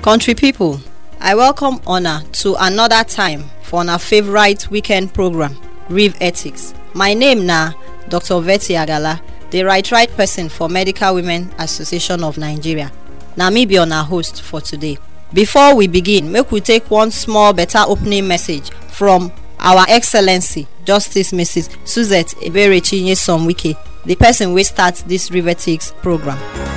Country people, I welcome una to another time for our favorite weekend program, Rev Ethics. My name na Dr. Veti Agala, the right person for Medical Women Association of Nigeria. Na me be our host for today. Before we begin, make we take one small better opening message from our Excellency Justice Mrs. Suzette Eberechi Nyesom-Wike, the person wey start this Rev Ethics program.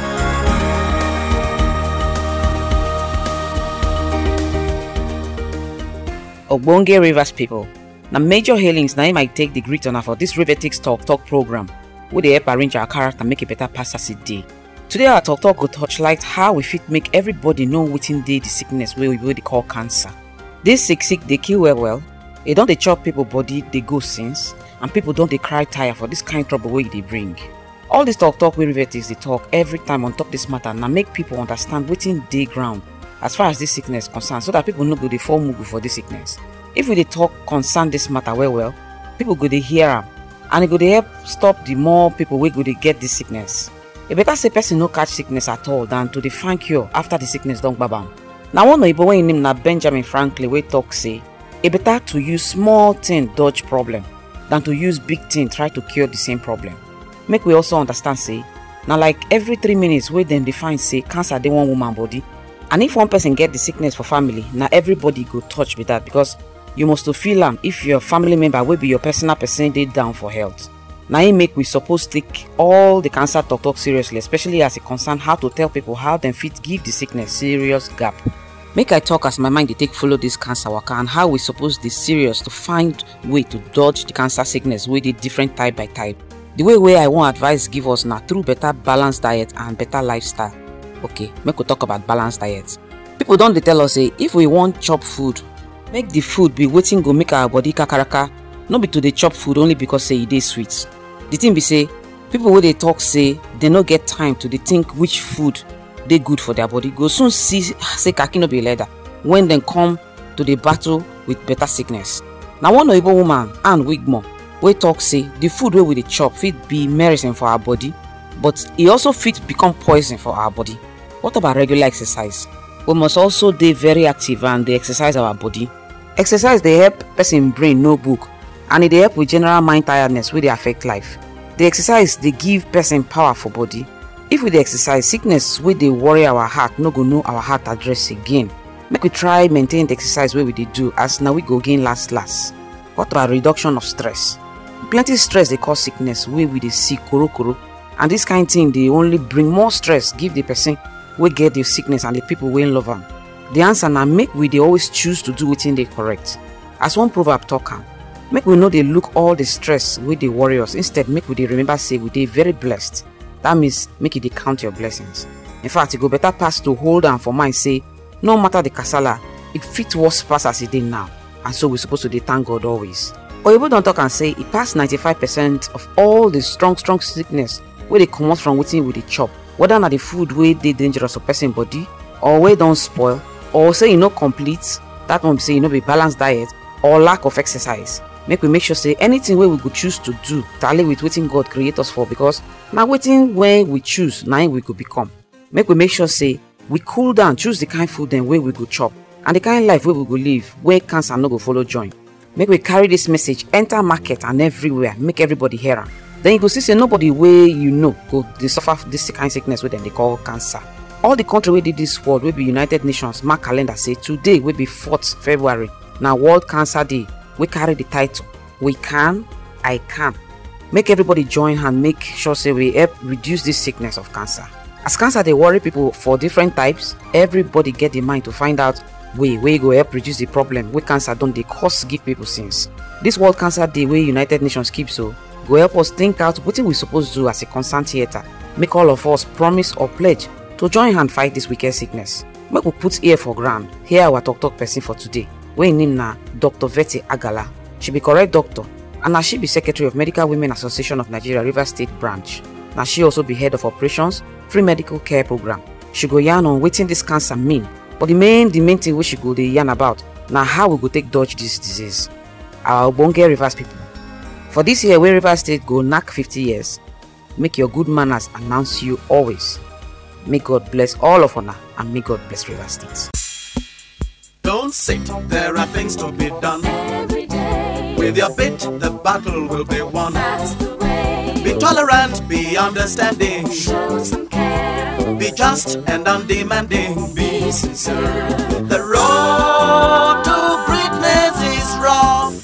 Ogbonge Rivers people, na major hailings na im I take the greet honor for this Rev Ethics talk program wey dey help arrange our character make a better pass as e dey. Today our talk go touchlight how we fit make everybody know wetin dey the sickness wey dey call cancer. This sick dey kill well, e don dey chop people body dey go since, and people don dey cry tire for this kind trouble wey e dey bring. All this talk wey Rev Ethics dey talk every time on top this matter na make people understand wetin dey ground as far as this sickness concern, so that people no go dey fall mugu for this sickness. If we dey talk concern this matter well, people go dey hear am, and e go dey help stop the more people wey go dey get this sickness. E better say person no catch sickness at all than to dey find cure after the sickness don gbab am. Na one oyibo wey im name na Benjamin Franklin wey talk say e better to use small thing dodge problem than to use big thing try to cure the same problem. Make we also understand say na like every 3 minutes wey dem dey find say cancer dey one woman body, and if one person get the sickness for family, na everybody go touch with that, because you must to feel am if your family member wey be your personal person dey down for health. Na im make we suppose take all the cancer talk seriously, especially as e concern how to tell people how dem fit give the sickness serious gap. Make I talk as my mind dey take follow this cancer waka, and how we suppose dey serious to find way to dodge the cancer sickness wey dey different type by type. The way I wan advise give us na through better balanced diet and better lifestyle. Okay, make we talk about balanced diet. People don dey tell us say if we wan chop food, make the food be wetin go make our body kakaraka, no be to dey chop food only because say e dey sweet. The thing be say people wey dey talk say they no get time to dey think which food dey good for their body go soon see say kaki no be leather when dem come to dey battle with better sickness. Na one oyibo woman, Anne Wigmore, wey talk say the food wey we dey chop fit be medicine for our body, but e also fit become poison for our body. What about regular exercise? We must also dey very active and dey exercise our body. Exercise dey help person brain know book, and e dey help with general mind tiredness wey dey affect life. The exercise dey give person power for body. If we dey exercise, sickness wey dey worry our heart no go know our heart address again. Make we try maintain the exercise wey we dey do, as na we go gain last. What about reduction of stress? Plenty stress dey cause sickness wey we dey see koro, and this kind thing dey only bring more stress give the person wey get the sickness and the people wey love am. The answer na make we dey always choose to do wetin dey correct. As one proverb talk am, make we no dey look all the stress wey dey worry us. Instead, make we dey remember say we dey very blessed. That means make you dey count your blessings. In fact, e go better pass to hold am for mind say no matter the kasala, e fit worse pass as e dey now, and so we suppose to dey thank God always. Oyibo don talk am say e pass 95% of all the strong sickness wey dey comot from wetin we dey chop, whether na the food wey dey dangerous for person body, or wey don spoil, or say e no complete, that one be say e no be balanced diet, or lack of exercise. Make we make sure say anything wey we go choose to do tally with wetin God create us for, because na wetin when we choose na im we go become. Make we make sure say we cool down, choose the kind food dem wey we go chop, and the kind life wey we go live where cancer no go follow join. Make we carry this message enter market and everywhere, make everybody hear am. Then you go see say nobody wey you know go dey suffer this kind sickness wey dem dey call cancer. All the country wey dey this world wey be United Nations mark calendar say today wey be 4th February na World Cancer Day, wey carry the title "We Can, I Can." Make everybody join hand, make sure say we help reduce this sickness of cancer. As cancer dey worry people for different types, everybody get the mind to find out way go help reduce the problem wey cancer don dey cause give people since. This World Cancer Day wey United Nations keep so go help us think out wetin we suppose do as a concerned theatre. Make all of us promise or pledge to join hand fight this wicked sickness. Make we put ear for ground, hear our talk person for today, wey im name na Dr. Veti Agala. She be correct doctor, and na she be Secretary of Medical Women Association of Nigeria Rivers State Branch. Na she also be Head of Operations, Free Medical Care Program. She go yarn on wetin this cancer mean, but the main thing wey she go dey yarn about na how we go take dodge this disease. Our ogbonge Rivers people, for this year wey Rivers State go knack 50 years, make your good manners announce you always. May God bless all of us and may God bless Rivers State. Don't sit, there are things to be done. Every day. With your bit, the battle will be won. That's the way. Be tolerant, be understanding. Show some care. Be just and undemanding. Be sincere. The road to greatness is rough,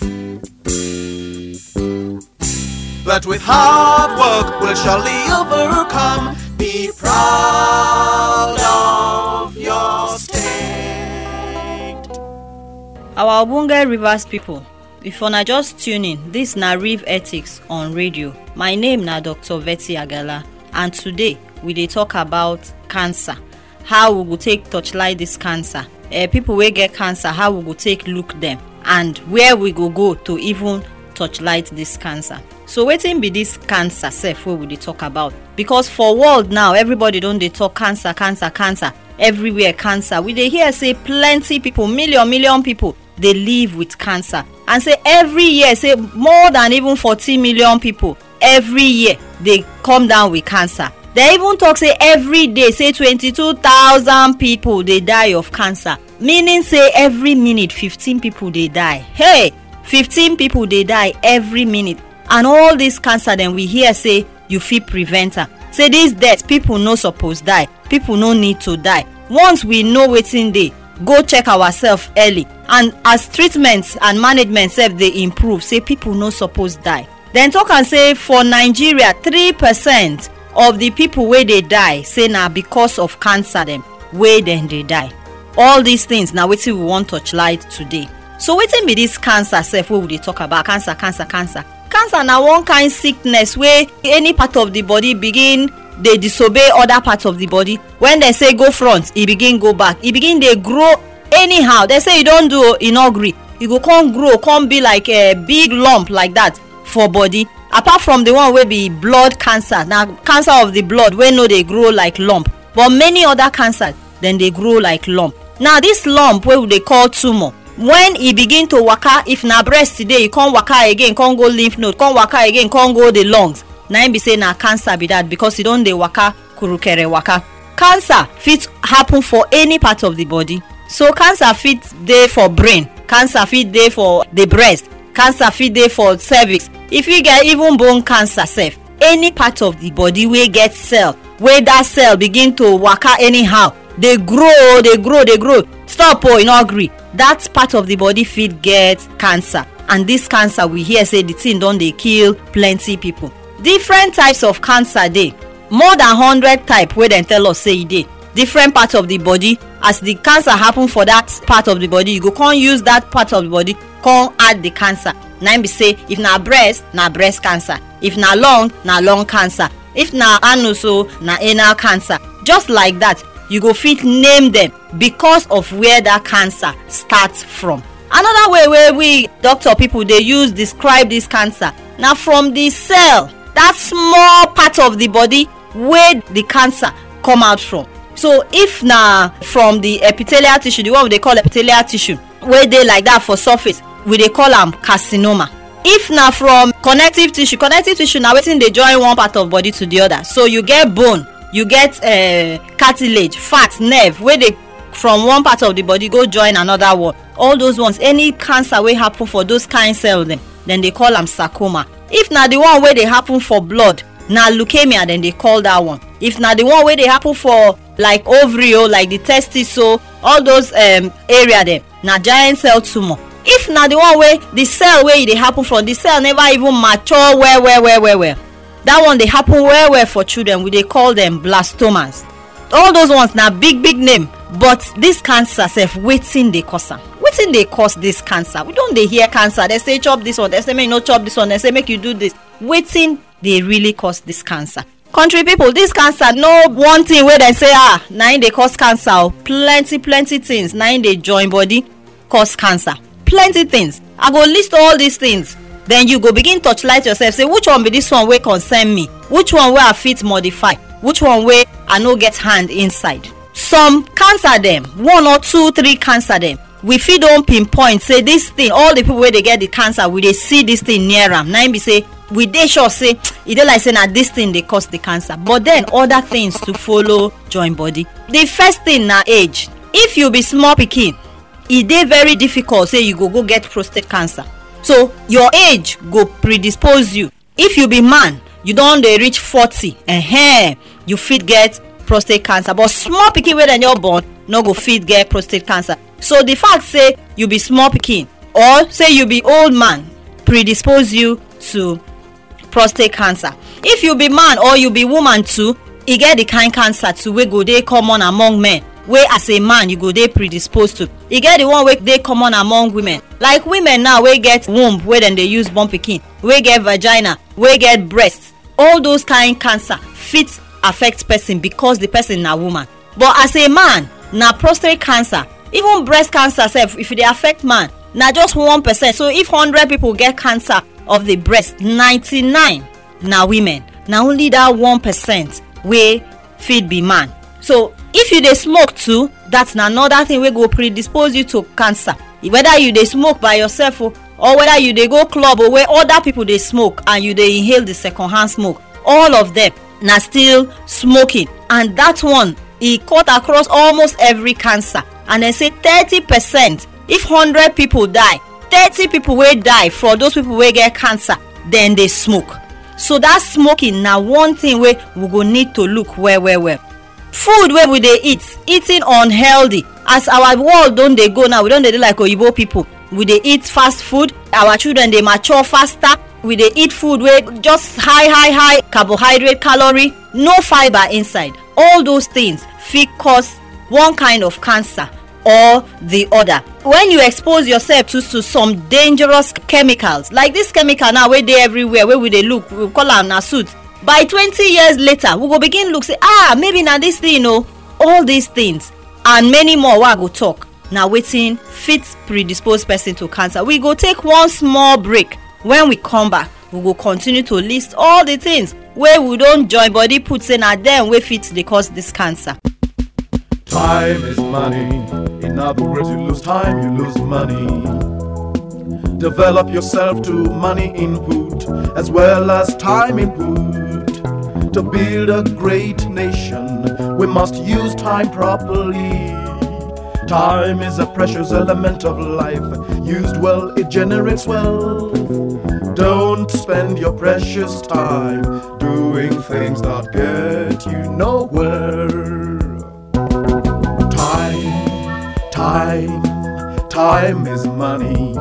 but with hard work we'll surely overcome. Be proud of your state. Our Obunge Rivers people, if una just tune in, this na Riv Ethics on radio. My name na Dr. Vetty Agala, and today we dey talk about cancer. How we go take touchlight this cancer. People wey get cancer, how we go take look them, and where we go to even touchlight this cancer. So wetin be this cancer sef wey we dey talk about? Because for world now, everybody don dey talk cancer. Everywhere cancer. We dey hear say plenty people, million people, they live with cancer, and say every year, say more than even 40 million people every year they come down with cancer. They even talk say every day, say 22,000 people they die of cancer, meaning say every minute 15 people they die. Hey, 15 people they die every minute. And all this cancer, then we hear say you fit prevent her. Say this death, people no suppose die, people no need to die. Once we know wetin dey, go check ourselves early, and as treatments and management sef dey improve, say people no suppose die. Then talk and say for Nigeria, 3% of the people wey dey die, say na because of cancer dem wey dem dey die. All these things na wetin we wan touchlight today. So wetin be this cancer sef wey we dey talk about? Cancer na one kind sickness wey any part of the body begin dey disobey other parts of the body. When they say go front, e begin go back, e begin dey grow anyhow. They say you don do, e no gree, e go come grow, come be like a big lump like that for body. Apart from the one wey be blood cancer, na cancer of the blood wey no dey grow like lump, but many other cancers then dey grow like lump. Now this lump wey we dey call tumor, when e begin to waka, if na breast today, e come waka again, come go lymph node, come waka again, come go the lungs, na im be say na cancer be that, because e don dey waka kurukere waka. Cancer fit happen for any part of the body. So cancer fit dey for brain, cancer fit dey for the breast, cancer fit dey for cervix. If you get even bone cancer sef, any part of the body wey get cell, wey that cell begin to waka anyhow, dey grow, stop e no gree, that part of the body fit get cancer. And this cancer, we hear say the thing don dey kill plenty people. Different types of cancer dey, more than 100 type wey dem tell us say e dey. Different parts of the body, as the cancer happen for that part of the body, you go come use that part of the body come add the cancer. Na im be say if na breast cancer, if na lung cancer, if na anus na anal cancer. Just like that, you go fit name them because of where that cancer starts from. Another way where we doctor people they use describe this cancer, now from the cell, that small part of the body where the cancer come out from. So if na from the epithelial tissue, the one they call epithelial tissue, where they like that for surface, we they call them carcinoma. If na from connective tissue now wetin they join one part of body to the other. So you get bone, you get cartilage, fat, nerve, where they from one part of the body go join another one. All those ones, any cancer wey happen for those kind cells, then they call them sarcoma. If na the one where they happen for blood, na leukemia, then they call that one. If na the one where they happen for like ovary, like the testis, so all those area there, na giant cell tumor. If na the one where the cell where they happen from, the cell never even mature well, that one they happen well for children, we they call them blastomas. All those ones na big name. But this cancer sef, wetin dey cause am? Wetin dey cause this cancer? We don't dey hear cancer, they say chop this one, they say make you no chop this one, they say make you do this. Wetin dey really cause this cancer? Country people, this cancer no one thing where they say na im dey cause cancer. Plenty things na im dey join body cause cancer. Plenty things. I go list all these things, then you go begin touchlight yourself, say which one be this one wey concern me, which one wey I fit modify, which one wey I no get hand inside. Some cancer them, 1 or 2, 3 cancer them, we fit don pinpoint say this thing, all the people wey dey get the cancer, we dey see this thing near am. Na im be say we dey sure say e dey like say na this thing dey cause the cancer, but then other things to follow join body. The first thing na age. If you be small pikin, e dey very difficult say you go get prostate cancer. So your age go predispose you. If you be man, you don dey reach 40, you fit get prostate cancer, but small pikin wey dem just born no go fit get prostate cancer. So the fact say you be small pikin or say you be old man predispose you to prostate cancer. If you be man or you be woman too, e get the kind cancer too wey go dey common among men, wey as a man you go dey predisposed to. E get the one wey dey common among women, like women now wey get womb wey dem dey use born pikin, wey get vagina, wey get breast. All those kind cancer fit affect person because the person na woman. But as a man, na prostate cancer, even breast cancer sef, if e dey affect man, na just 1%. So if 100 people get cancer of the breast, 99 na women. Na only that 1% wey fit be man. So if you dey smoke too, that's another thing wey go predispose you to cancer. Whether you dey smoke by yourself or whether you dey go club or where other people dey smoke and you dey inhale the secondhand smoke, all of them na still smoking. And that one, e cut across almost every cancer. And they say 30%, if 100 people die, 30 people wey die for those people wey get cancer, then they smoke. So that smoking na one thing wey we go need to look well. Food wey we dey eating unhealthy. As our world don dey go now, we don dey like oyibo people. We dey eat fast food. Our children dey mature faster. We dey eat food wey just high carbohydrate, calorie, no fiber inside. All those things fit cause one kind of cancer or the other. When you expose yourself to some dangerous chemicals, like this chemical now wey dey everywhere, wey we dey look, we call am na soot. By 20 years later, we go begin look say, maybe na this thing, all these things and many more wey I go talk, na wetin fit predispose person to cancer. We go take one small break. When we come back, we go continue to list all the things wey we don join body put say na them wey fit dey cause this cancer. Time is money. In other words, you lose time, you lose money. Develop yourself to money input as well as time input. To build a great nation, we must use time properly. Time is a precious element of life. Used well, it generates wealth. Don't spend your precious time doing things that get you nowhere. Time is money.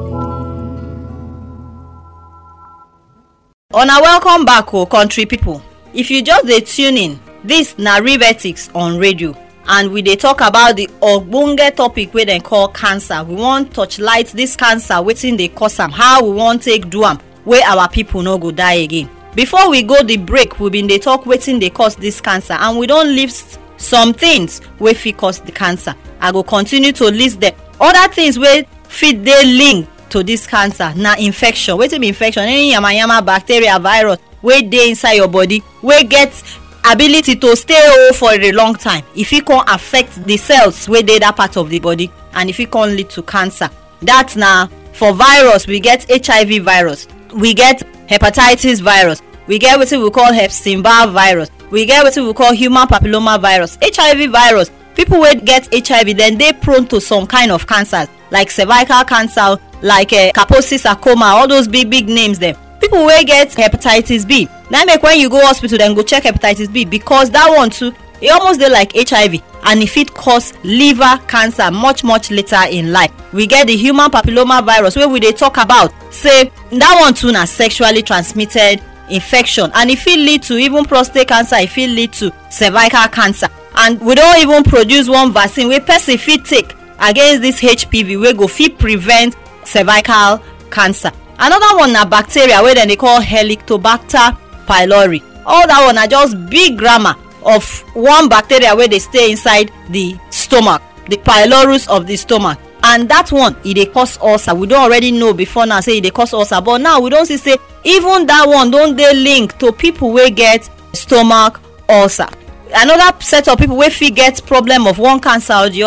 Una welcome back, country people. If you just dey tune in, this na Rev Ethics on radio, and we dey talk about the ogbonge topic wey dem call cancer. We wan touch light this cancer, wetin dey cause am, how we wan take do am, wey our people no go die again. Before we go the break, we been dey talk wetin dey cause this cancer, and we don list some things wey fit cause the cancer. I go continue to list them. Other things wey fit dey linked to this cancer na infection. Wetin be infection? Any yama bacteria, virus wey dey inside your body, wey get ability to stay for a long time. If it can affect the cells wey dey that part of the body, and if it can lead to cancer. That na for virus. We get HIV virus, we get hepatitis virus, we get wetin we call Epstein-Barr virus, we get wetin we call human papilloma virus. HIV virus, people wey get HIV, then they prone to some kind of cancers like cervical cancer, like Kaposi sarcoma, all those big names them. People wey get hepatitis B, now make when you go hospital then go check hepatitis B, because that one too, it almost dey like HIV, and if it cause liver cancer much later in life. We get the human papilloma virus wey we dey talk about, say that one too na sexually transmitted infection, and it fit lead to even prostate cancer, it fit lead to cervical cancer. And we don't even produce one vaccine wey person fit take against this HPV wey go fit prevent cervical cancer. Another one na bacteria wey dem dey call Helicobacter pylori. All that one na just big grammar of one bacteria wey dey stay inside the stomach, the pylorus of the stomach. And that one, e dey cause ulcer. We don already know before now say e dey cause ulcer, but now we don see say even that one don dey linked to people wey get stomach ulcer. Another set of people wey fit get problem of one cancer or the other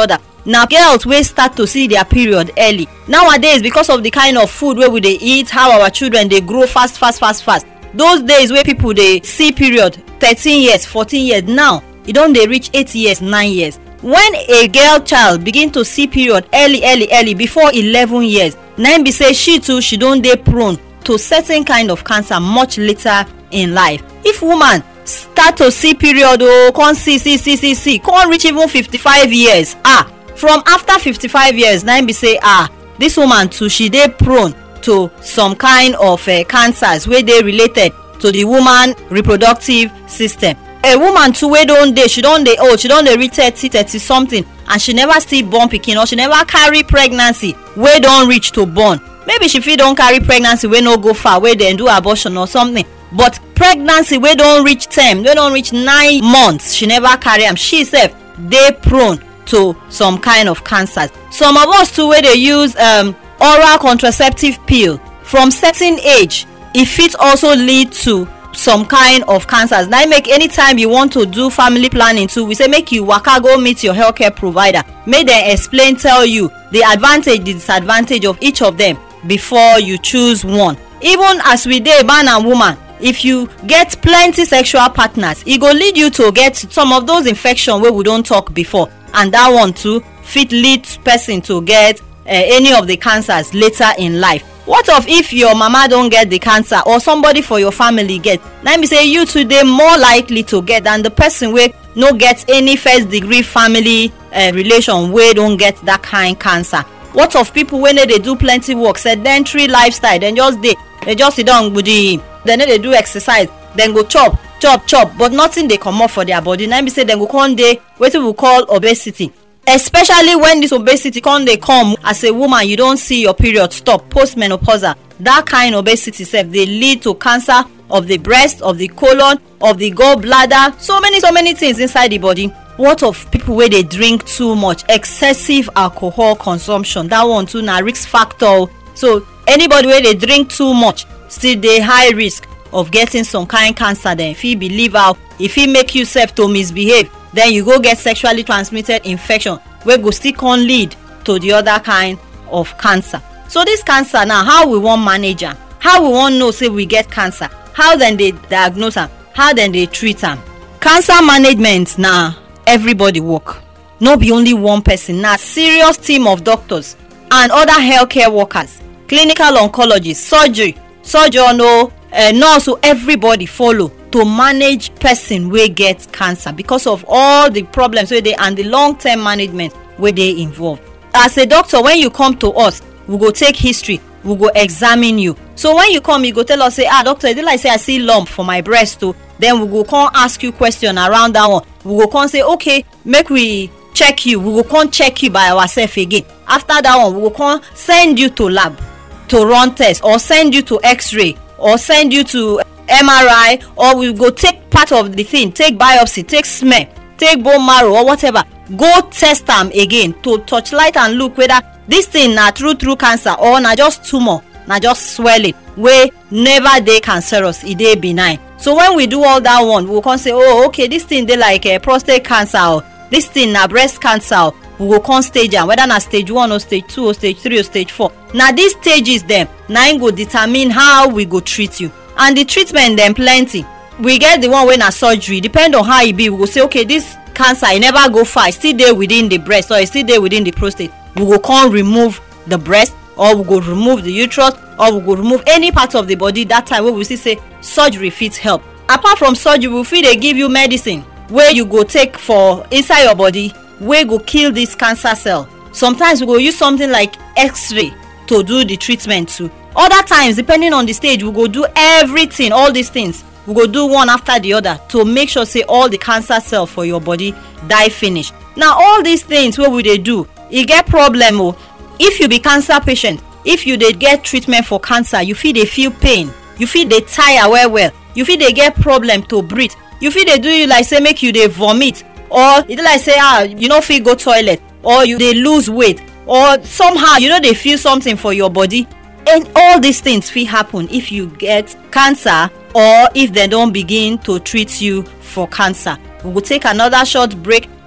na girls wey start to see their period early. Nowadays, because of the kind of food wey we dey eat, how our children dey grow fast, those days wey people dey see period 13 years 14 years, now e don dey reach 8 years 9 years. When a girl child begin to see period early before 11 years, na im be say she don dey prone to certain kind of cancer much later in life. If woman start to see period come see come reach even 55 years, from after 55 years na im be say this woman too, she dey prone to some kind of cancers wey dey related to the woman reproductive system. A woman too wey don dey, she don dey old, she don dey reach 30 something, and she never still born pikin, or she never carry pregnancy wey don reach to born. Maybe she fit don carry pregnancy wey no go far, wey dem do abortion or something, but pregnancy wey don reach term, wey don reach 9 months, she never carry am. She sef dey prone to some kind of cancers. Some of us too wey dey use oral contraceptive pill from certain age, e fit also lead to some kind of cancers. Now make anytime you want to do family planning too, we say make you waka go meet your healthcare provider, make dem explain, tell you the advantage, the disadvantage of each of them before you choose one. Even as we dey man and woman, if you get plenty sexual partners, e go lead you to get some of those infections wey we don talk before, and that one too fit lead person to get any of the cancers later in life. What of if your mama don get the cancer, or somebody for your family get? Na me say you too dey more likely to get than the person wey no get any first degree family relation wey don get that kind cancer. What of people wey no dey do plenty work, sedentary lifestyle, dem just sit down gbudi, dem no dey do exercise, dem go chop, but nothing dey comot for their body. Na me say dem go come dey wetin we call obesity. Especially when this obesity dey come as a woman, you don't see your period stop, postmenopausal. That kind of obesity sef dey lead to cancer of the breast, of the colon, of the gallbladder, so many things inside the body. What of people wey dey drink too much, excessive alcohol consumption? That one too na risk factor. So anybody wey dey drink too much still dey high risk of getting some kind cancer. Then if you be liver, if it make you sef to misbehave, then you go get sexually transmitted infection wey go still can lead to the other kind of cancer. So this cancer now, how we want manage am? How we want know say we get cancer? How then they diagnose am? How then they treat am? Cancer management na everybody work, no be only one person. Na serious team of doctors and other healthcare workers, clinical oncologists, surgeon, nurse, so everybody follow to manage person wey get cancer because of all the problems wey dey and the long-term management wey dey involved. As a doctor, when you come to us, we go take history, we go examine you. So when you come, you go tell us say, doctor, e dey like say I see lump for my breast too. Then we go come ask you question around that one. We go come say, okay, make we check you. We go come check you by ourselves again. After that one, we go come send you to lab to run test, or send you to x-ray, or send you to MRI, or we go take part of the thing, take biopsy, take smear, take bone marrow or whatever, go test them again to touchlight and look whether this thing na true cancer, or na just tumor, na just swelling wey never dey cancerous, e dey benign. So when we do all that one, we can say, oh okay, this thing dey like prostate cancer, or this thing na breast cancer. We go come stage am, whether na stage 1 or stage 2 or stage 3 or stage 4. Now these stages dem na im go determine how we go treat you. And the treatment dem plenty. We get the one wey na surgery, depend on how e be. We go say, okay, this cancer e never go far, e still dey within the breast, or e still dey within the prostate. We go come remove the breast, or we go remove the uterus, or we go remove any part of the body. That time wey we see say surgery fit help. Apart from surgery, we fit dey give you medicine wey you go take for inside your body, wey go kill this cancer cell. Sometimes we go use something like x-ray to do the treatment too. Other times, depending on the stage, we go do everything, all these things. We go do one after the other to make sure say all the cancer cell for your body die finish. Now all these things wey we dey do, e get problem. If you be cancer patient, if you dey get treatment for cancer, you fit dey feel pain, you fit dey tire well, you fit dey get problem to breathe, you fit dey do you like say make you dey vomit, or e dey like say you no fit go toilet, or you dey lose weight, or somehow you no dey feel something for your body. And all these things fit happen if you get cancer, or if they don't begin to treat you for cancer. We will take another short break.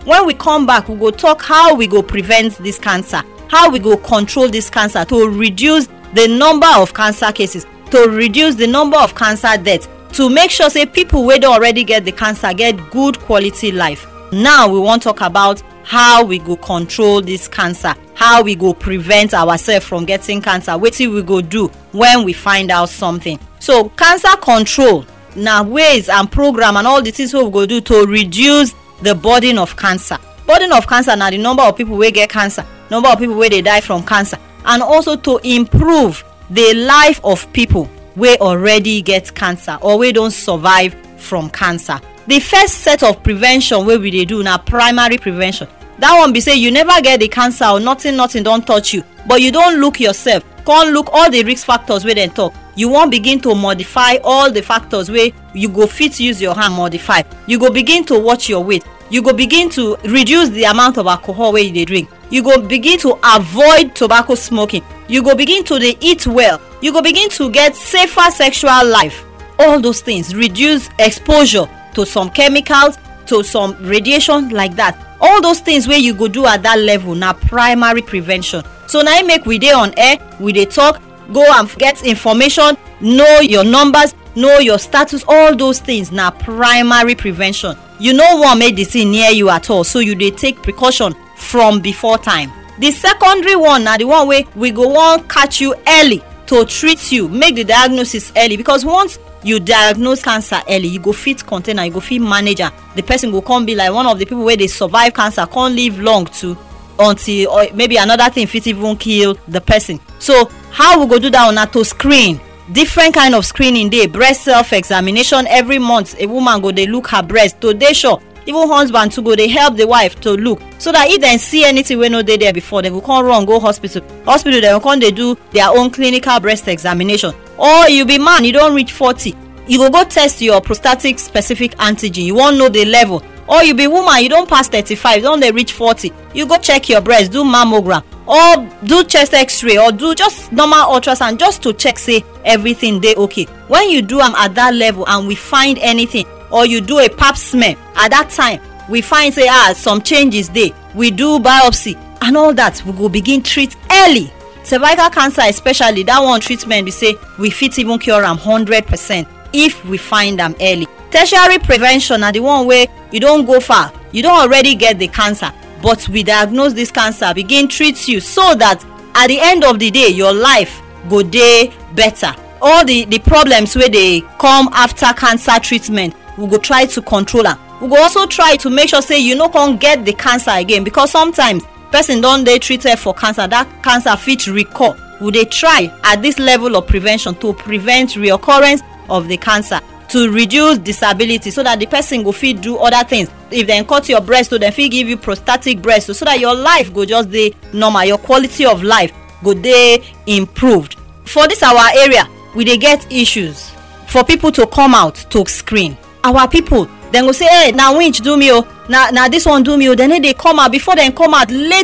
When we come back, we go talk how we go prevent this cancer, how we go control this cancer to reduce the number of cancer cases, to reduce the number of cancer deaths, to make sure say people wey don already get the cancer get good quality life. Now we wan talk about how we go control this cancer, how we go prevent ourselves from getting cancer, wetin we go do when we find out something. So cancer control na ways and program and all the things wey we go do to reduce the burden of cancer. Burden of cancer na the number of people wey get cancer, number of people wey dey die from cancer, and also to improve the life of people wey already get cancer or wey don survive from cancer. The first set of prevention wey we dey do na primary prevention. That one be say you never get the cancer or nothing don touch you, but you don look yourself, come look all the risk factors wey dem talk. You wan begin to modify all the factors wey you go fit use your hand modify. You go begin to watch your weight. You go begin to reduce the amount of alcohol wey you dey drink. You go begin to avoid tobacco smoking. You go begin to dey eat well. You go begin to get safer sexual life. All those things, reduce exposure to some chemicals, to some radiation like that. All those things wey you go do at that level na primary prevention. So na make we dey on air, we dey talk, go and get information, know your numbers, know your status. All those things na primary prevention. You no wan make the thing near you at all, so you dey take precaution from before time. The secondary one na the one wey we go wan catch you early to treat you, make the diagnosis early, because once you diagnose cancer early, you go fit contain am, you go fit manage am. The person go come be like one of the people wey dey survive cancer, can't live long too, until or maybe another thing fit even kill the person. So how we go do that one na to screen. Different kind of screening dey. Breast self-examination every month. A woman go dey look her breast to dey sure. Even husband too go dey help the wife to look, so that if dem see anything wey no dey there before, dem go come run go hospital. Hospital dem go come dey do their own clinical breast examination. Or you be man, you don reach 40, you go test your prostatic specific antigen. You wan know the level. Or you be woman, you don pass 35, you don dey reach 40, you go check your breast, do mammogram, or do chest x-ray, or do just normal ultrasound, just to check say everything dey okay. When you do am at that level and we find anything, or you do a pap smear, at that time we find say some changes dey, we do biopsy and all that, we go begin treat early. Cervical cancer especially, that one treatment be say we fit even cure am 100% if we find am early. Tertiary prevention na the one where you don't go far, you don't already get the cancer, but we diagnose this cancer, begin treat you, so that at the end of the day your life go dey better. All the problems where they come after cancer treatment, we go try to control am. We go also try to make sure say you no come get the cancer again, because sometimes person don dey treated for cancer, that cancer fit recur. We dey try at this level of prevention to prevent reoccurrence of the cancer, to reduce disability, so that the person go fit do other things. If dem cut your breast, so dem fit give you prostatic breast, so that your life go just dey normal, your quality of life go dey improved. For this our area, we dey get issues for people to come out to screen. Our people, dem go say, hey, na winch do me o, na this one do me o. Then they come out. Before dem come out, late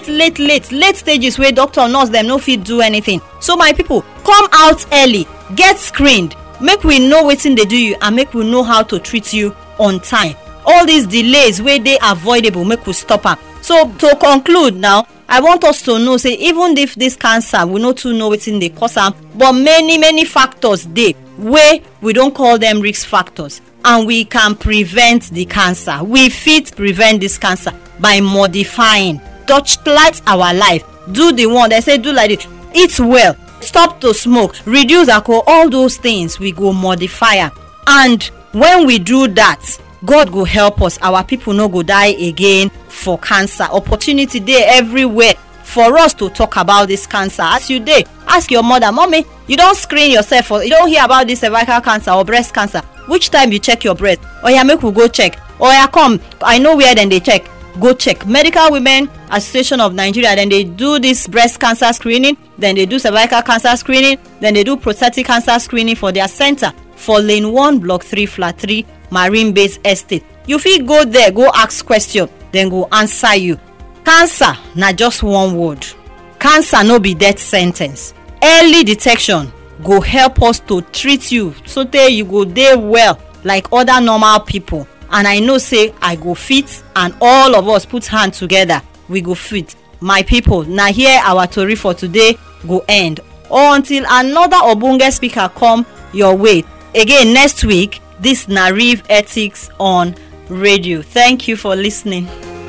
stages where doctor or nurse dem no fit do anything. So my people, come out early, get screened, make we know wetin dey do you, and make we know how to treat you on time. All these delays wey dey avoidable, make we stop am. So to conclude now, I want us to know say even if this cancer, we no too know wetin dey cause am, but many factors dey wey we don call them risk factors, and we can prevent the cancer. We fit prevent this cancer by modifying, touchlight our life, do the one they say do like this, eat well, stop to smoke, reduce alcohol. All those things we go modify am, and when we do that, God go help us. Our people no go die again for cancer. Opportunity dey everywhere for us to talk about this cancer. As you dey, ask your mother, mommy, you don't screen yourself, or you don't hear about this cervical cancer or breast cancer. Which time you check your breast? Or yeah, make we go check. Or yeah, come, I know where then they check. Go check. Medical Women Association of Nigeria, then they do this breast cancer screening, then they do cervical cancer screening, then they do prostatic cancer screening for their center for Lane 1, Block 3, Flat 3, Marine Base Estate. You fit go there, go ask question, then go answer you. Cancer na just one word. Cancer no be death sentence. Early detection go help us to treat you so that you go dey well like other normal people. and I know say I go fit, and all of us put hand together, we go fit. My people, na here our tori for today go end, or until another ogbonge speaker come your way again next week. This na Rev Ethics on Radio. Thank you for listening.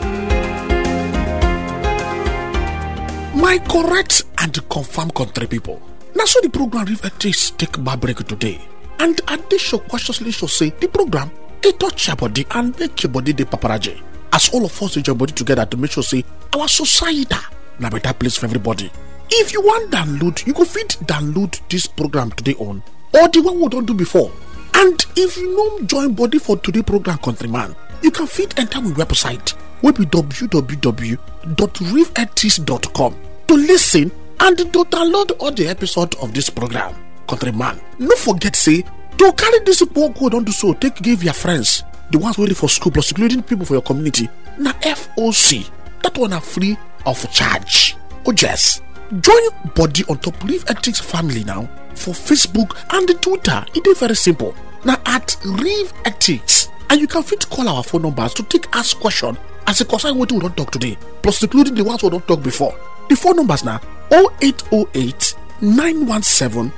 My correct and confirmed country people, now so the program Rev Ethics take my break today, and at this show cautiously should say the program it touch your body and make your body the paparazzi, as all of us in your body together to make sure say our society na better place for everybody. If you want download, you go fit download this program today on, or the one we don't do before. And if you know join body for today program, countryman, you can fit enter my website, will be www.revethics.com to listen and to download all the episodes of this program. Countryman, no forget say to carry this work code on do so, take give your friends, the ones waiting for school plus including people for your community. Na FOC, that one are free of charge. Oh yes, join body on top Rev Ethics family now for Facebook and the Twitter. It is very simple. Now at Rev Ethics, and you can fit call our phone numbers to take ask question as a concern what we don't talk today, plus including the ones we don't talk before. The phone numbers now 0808 917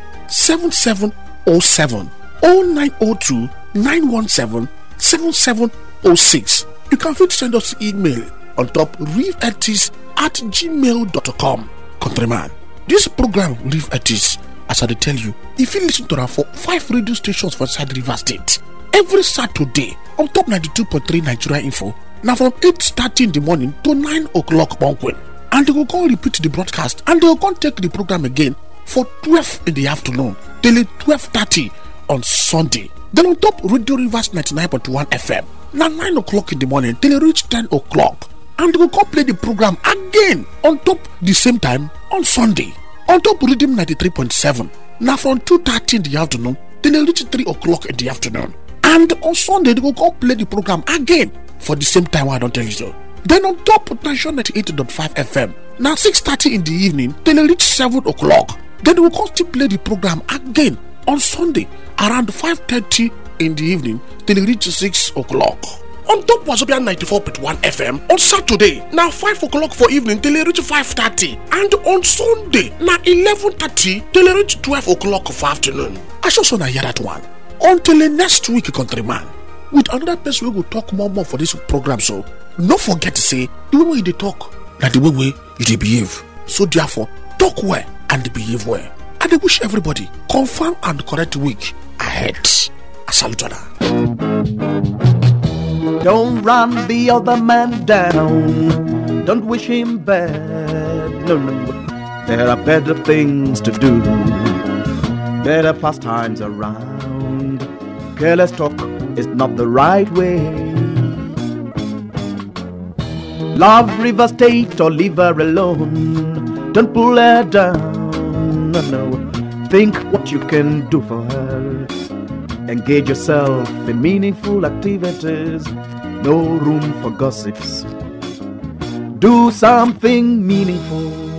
7707 0902 917 7706. You can fit send us email on top revethics@gmail.com. Countryman, this program Rev Ethics, as I tell you, if you listen to them for 5 radio stations for inside Rivers State every Saturday on top 92.3 Nigeria Info, now from 8:30 in the morning to 9 o'clock bonkwin, and they will go repeat the broadcast, and they will go take the program again for 12 in the afternoon till 12:30 on Sunday. Then on top Radio Rivers 99.1 FM, now 9 o'clock in the morning till it reach 10 o'clock, and they will go play the program again on top the same time on Sunday on top Rhythm 93.7, now from 2:30 in the afternoon till it reach 3 o'clock in the afternoon, and on Sunday they will go play the program again for the same time. I don't tell you so. Then on top Potential 98.5 FM, now 6:30 in the evening till it reach 7 o'clock. Then they will go still play the program again on Sunday around 5:30 in the evening till it reach 6 o'clock. On top Wazobia 94.1 FM on Saturday, now 5 o'clock for evening till it reach 5:30, and on Sunday now 11:30 till it reach 12 o'clock for afternoon. I should also hear that one. Until next week, countryman, with another person we will talk more for this program. So don't forget to say the way they talk, like the way you they behave. So therefore, talk well and behave well. And I wish everybody confirm and correct week ahead. I salute you. Don't run the other man down. Don't wish him bad. No. There are better things to do. Better pastimes around. Careless talk is not the right way. Love River State or leave her alone. Don't pull her down. No. Think what you can do for her. Engage yourself in meaningful activities. No room for gossips. Do something meaningful.